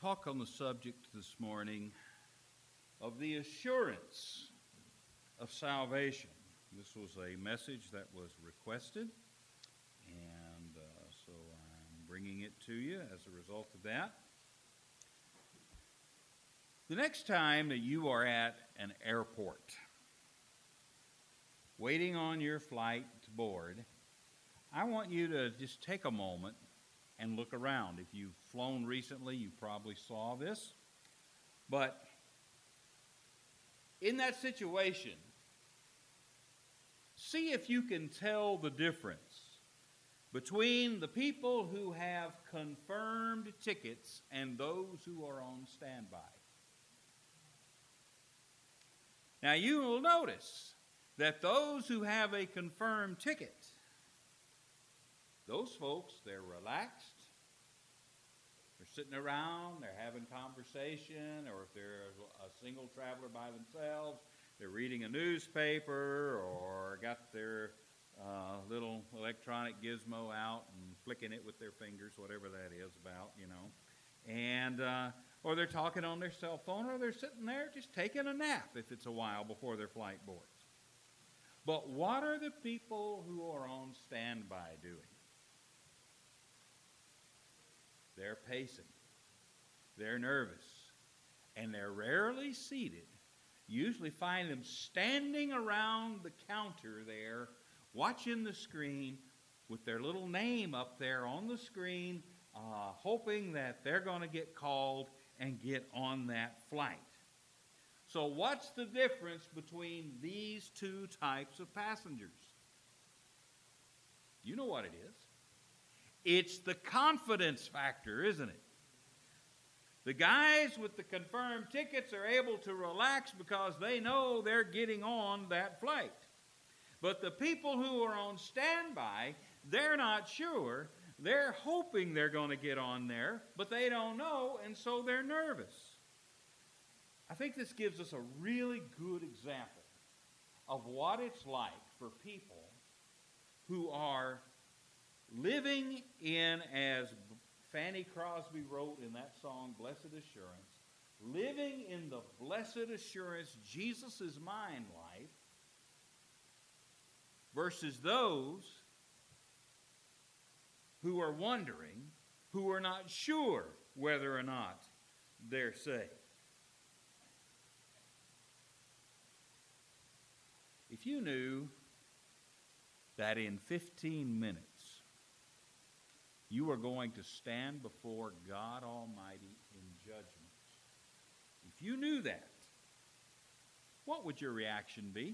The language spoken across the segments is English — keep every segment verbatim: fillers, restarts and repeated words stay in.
talk on the subject this morning of the assurance of salvation. This was a message that was requested, and uh, so I'm bringing it to you as a result of that. The next time that you are at an airport, waiting on your flight to board, I want you to just take a moment and look around. If you've flown recently, you probably saw this. But in that situation, see if you can tell the difference between the people who have confirmed tickets and those who are on standby. Now, you will notice that those who have a confirmed ticket, those folks, they're relaxed, they're sitting around, they're having conversation, or if they're a single traveler by themselves, they're reading a newspaper or got their uh, little electronic gizmo out and flicking it with their fingers, whatever that is about, you know. And, uh, or they're talking on their cell phone, or they're sitting there just taking a nap if it's a while before their flight boards. But what are the people who are on standby doing? They're pacing, they're nervous, and they're rarely seated. You usually find them standing around the counter there, watching the screen with their little name up there on the screen, uh, hoping that they're going to get called and get on that flight. So what's the difference between these two types of passengers? You know what it is. It's the confidence factor, isn't it? The guys with the confirmed tickets are able to relax because they know they're getting on that flight. But the people who are on standby, they're not sure. They're hoping they're going to get on there, but they don't know, and so they're nervous. I think this gives us a really good example of what it's like for people who are living in, as Fanny Crosby wrote in that song, Blessed Assurance, living in the blessed assurance, Jesus is mine life, versus those who are wondering, who are not sure whether or not they're saved. If you knew that in fifteen minutes you are going to stand before God Almighty in judgment, if you knew that, what would your reaction be?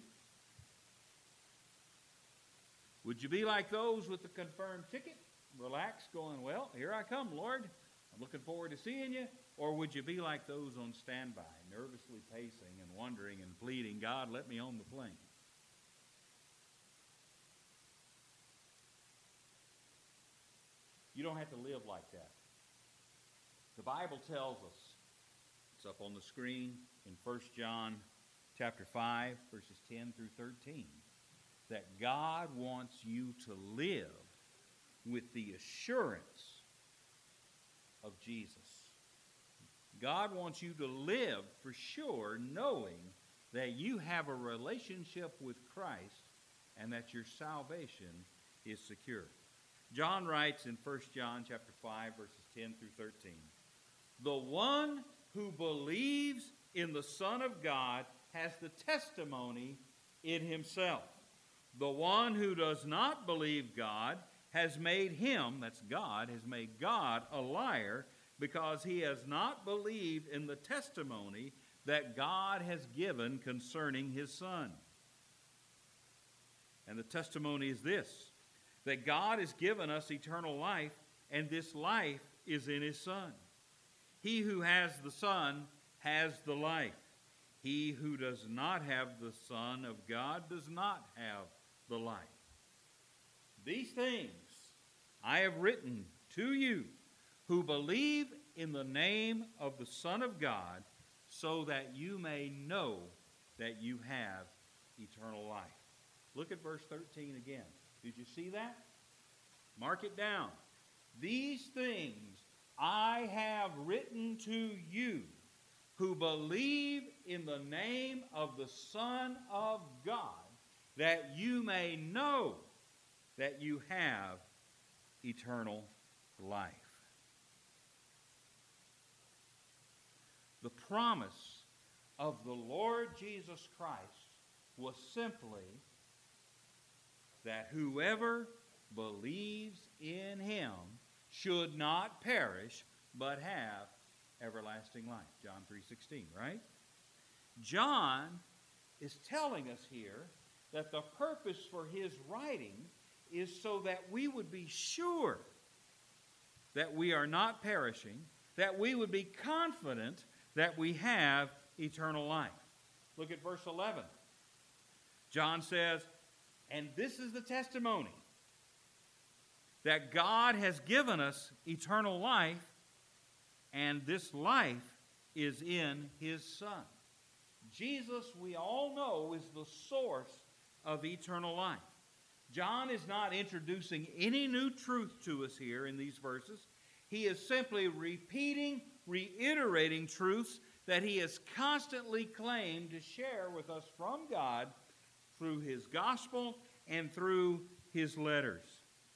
Would you be like those with the confirmed ticket, relaxed, going, well, here I come, Lord, I'm looking forward to seeing you? Or would you be like those on standby, nervously pacing and wondering and pleading, God, let me on the plane? You don't have to live like that. The Bible tells us, it's up on the screen in First John chapter five, verses ten through thirteen, that God wants you to live with the assurance of Jesus. God wants you to live for sure, knowing that you have a relationship with Christ and that your salvation is secure. John writes in First John chapter five, verses ten through thirteen, the one who believes in the Son of God has the testimony in himself. The one who does not believe God has made him, that's God, has made God a liar, because he has not believed in the testimony that God has given concerning his Son. And the testimony is this, that God has given us eternal life, and this life is in his Son. He who has the Son has the life. He who does not have the Son of God does not have the life. These things I have written to you who believe in the name of the Son of God, so that you may know that you have eternal life. Look at verse thirteen again. Did you see that? Mark it down. These things I have written to you who believe in the name of the Son of God, that you may know that you have eternal life. The promise of the Lord Jesus Christ was simply that whoever believes in him should not perish, but have everlasting life. John three sixteen, right? John is telling us here that the purpose for his writing is so that we would be sure that we are not perishing, that we would be confident that we have eternal life. Look at verse eleven. John says, and this is the testimony, that God has given us eternal life, and this life is in his Son. Jesus, we all know, is the source of eternal life. John is not introducing any new truth to us here in these verses. He is simply repeating, reiterating truths that he has constantly claimed to share with us from God through his gospel and through his letters.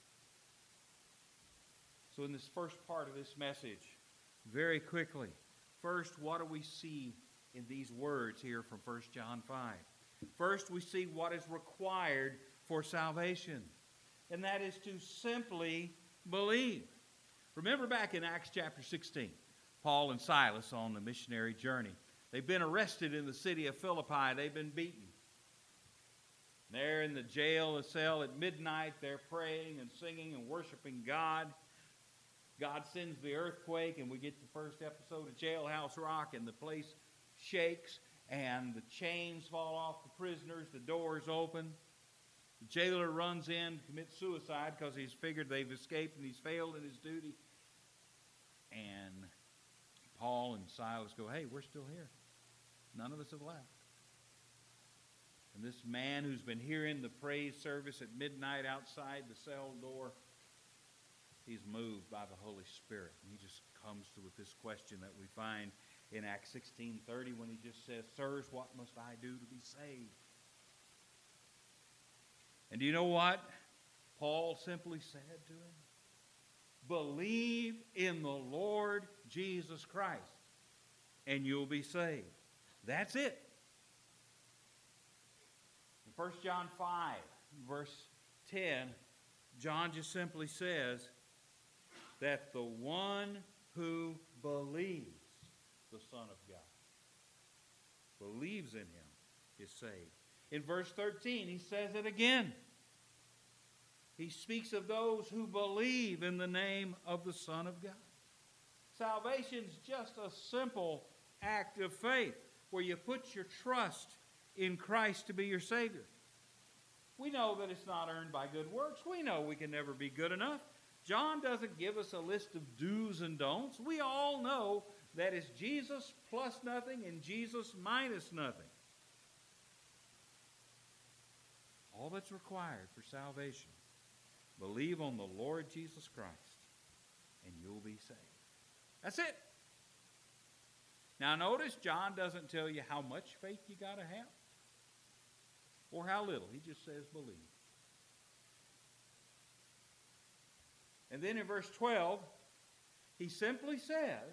So in this first part of this message, very quickly, first, what do we see in these words here from First John five? First, we see what is required for salvation, and that is to simply believe. Remember back in Acts chapter sixteen, Paul and Silas on the missionary journey. They've been arrested in the city of Philippi. They've been beaten. They're in the jail, a cell at midnight. They're praying and singing and worshiping God. God sends the earthquake, and we get the first episode of Jailhouse Rock, and the place shakes, and the chains fall off the prisoners, the doors open. The jailer runs in to commit suicide because he's figured they've escaped and he's failed in his duty. And Paul and Silas go, hey, we're still here. None of us have left. And this man who's been hearing the praise service at midnight outside the cell door, he's moved by the Holy Spirit. And he just comes to with this question that we find in Acts sixteen thirty when he just says, sirs, what must I do to be saved? And do you know what Paul simply said to him? Believe in the Lord Jesus Christ, and you'll be saved. That's it. In First John five, verse ten, John just simply says that the one who believes the Son of God, believes in him, is saved. In verse thirteen, he says it again. He speaks of those who believe in the name of the Son of God. Salvation is just a simple act of faith where you put your trust in Christ to be your Savior. We know that it's not earned by good works. We know we can never be good enough. John doesn't give us a list of do's and don'ts. We all know that it's Jesus plus nothing and Jesus minus nothing. All that's required for salvation, believe on the Lord Jesus Christ, and you'll be saved. That's it. Now notice, John doesn't tell you how much faith you got to have or how little. He just says believe. And then in verse twelve, he simply says,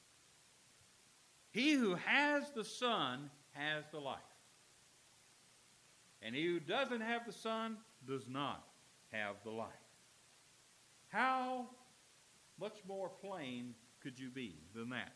he who has the Son has the life. And he who doesn't have the Son does not have the life. How much more plain could you be than that?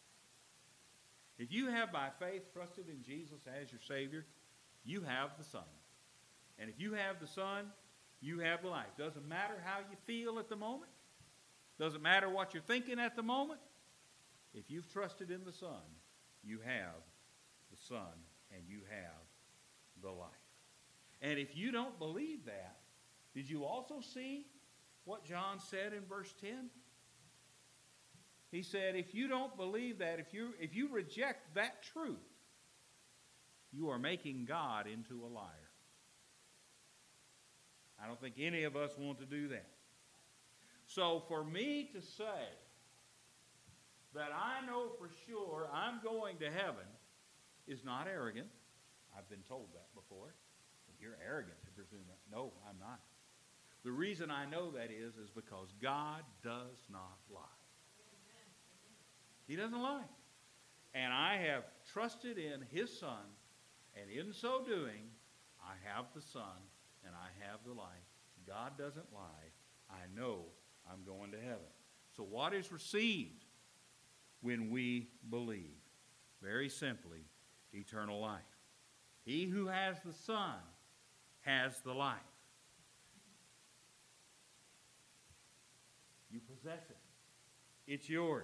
If you have by faith trusted in Jesus as your Savior, you have the Son. And if you have the Son, you have the life. Doesn't matter how you feel at the moment. Doesn't matter what you're thinking at the moment. If you've trusted in the Son, you have the Son and you have the life. And if you don't believe that, did you also see what John said in verse ten? He said, if you don't believe that, if you, if you reject that truth, you are making God into a liar. I don't think any of us want to do that. So for me to say that I know for sure I'm going to heaven is not arrogant. I've been told that before. You're arrogant to presume that. No, I'm not. The reason I know that is, is because God does not lie. He doesn't lie. And I have trusted in His Son, and in so doing, I have the Son, and I have the life. God doesn't lie. I know I'm going to heaven. So what is received when we believe? Very simply, eternal life. He who has the Son has the life. You possess it. It's yours.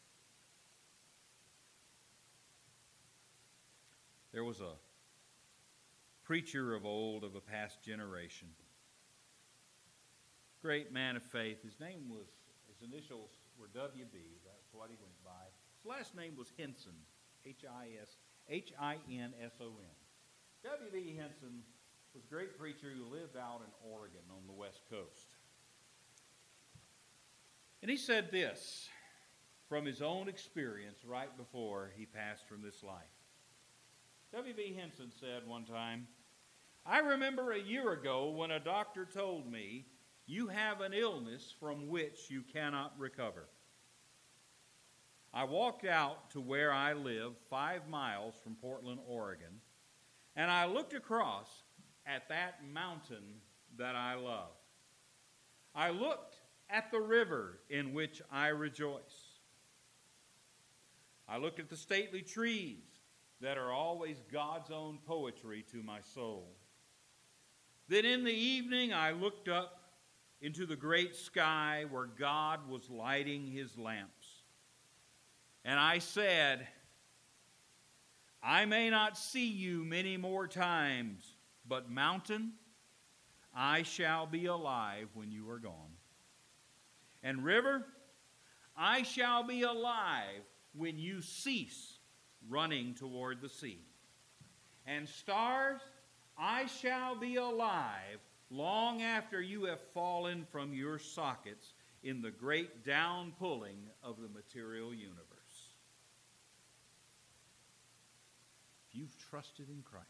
There was a preacher of old, of a past generation, great man of faith. His name was, his initials were W B. That's what he went by. His last name was Henson, H I S H I N S O N. W B. Henson was a great preacher who lived out in Oregon on the West Coast. And he said this from his own experience right before he passed from this life. W B. Henson said one time, "I remember a year ago when a doctor told me, you have an illness from which you cannot recover. I walked out to where I live, five miles from Portland, Oregon, and I looked across at that mountain that I love. I looked at the river in which I rejoice. I looked at the stately trees that are always God's own poetry to my soul. Then in the evening I looked up into the great sky where God was lighting His lamps. And I said, I may not see you many more times, but mountain, I shall be alive when you are gone. And river, I shall be alive when you cease running toward the sea. And stars, I shall be alive long after you have fallen from your sockets in the great downpulling of the material universe." If you've trusted in Christ,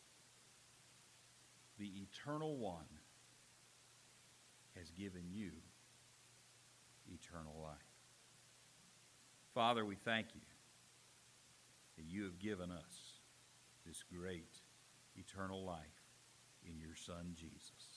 the Eternal One has given you eternal life. Father, we thank you that you have given us this great eternal life in your Son, Jesus.